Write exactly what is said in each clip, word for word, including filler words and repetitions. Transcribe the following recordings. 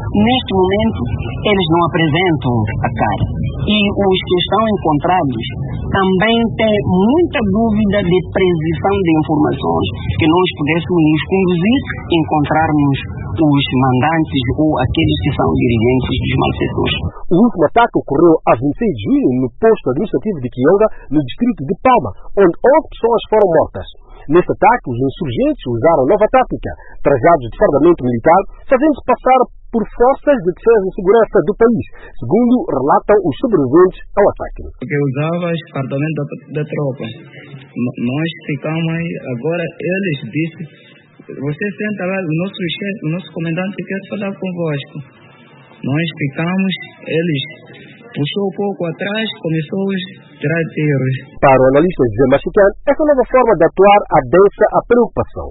Neste momento, eles não apresentam a cara. E os que estão encontrados também têm muita dúvida de precisão de informações que nós pudéssemos nos conduzir e encontrarmos os mandantes ou aqueles que são dirigentes dos malfeitores. O último ataque ocorreu a vinte e seis de junho no posto administrativo de Quionga, no distrito de Palma, onde onze pessoas foram mortas. Neste ataque, os insurgentes usaram nova tática, trajados de fardamento militar, fazendo-se passar por forças de defesa e segurança do país, segundo relatam os sobreviventes ao ataque. Porque usava fardamento da, da tropa. N nós ficamos, agora eles disseram, você senta lá, o nosso chefe, o nosso comandante quer falar convosco. Nós ficamos, eles puxou um pouco atrás, começou a tirar tiros. Para o analista José Machican, essa nova forma de atuar adensa a preocupação.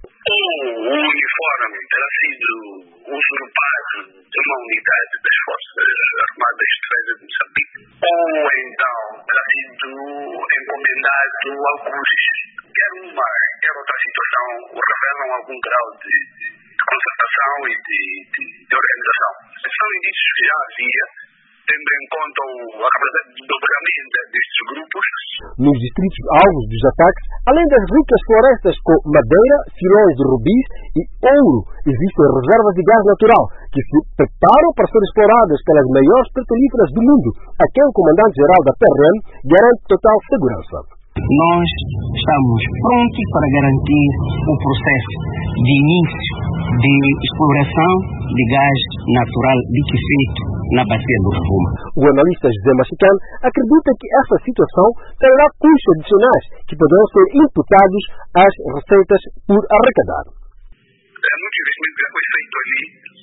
O uniforme terá sido usurpado de uma unidade das Forças Armadas de Defesa de Moçambique, ou então terá sido encomendado a alguns, quer uma, quer outra situação, revelam algum grau de, de concertação e de, de, de organização. São indícios que já havia, tendo em conta a capacidade de dobramento destes grupos. Nos distritos alvos dos ataques, além das ricas florestas com madeira, filões de rubis e ouro, existem reservas de gás natural que se preparam para ser exploradas pelas maiores petrolíferas do mundo, a quem o comandante-geral da P R M garante total segurança. Nós estamos prontos para garantir o processo de início de exploração de gás natural liquefeito na bacia do Rovuma. O analista José Machican acredita que essa situação terá custos adicionais que poderão ser imputados às receitas por arrecadar. É muito investimento que já foi feito ali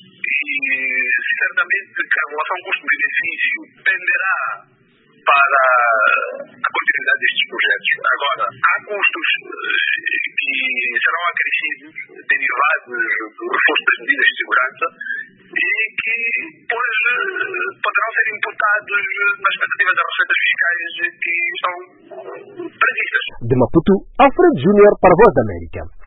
e certamente que a relação custo-benefício tenderá para a continuidade destes projetos. Agora, há custos que serão acrescidos, derivados do reforço das medidas de segurança e que depois poderão ser imputados na expectativa das receitas fiscais que estão previstas. De Maputo, Alfredo Júnior para a Voz da América.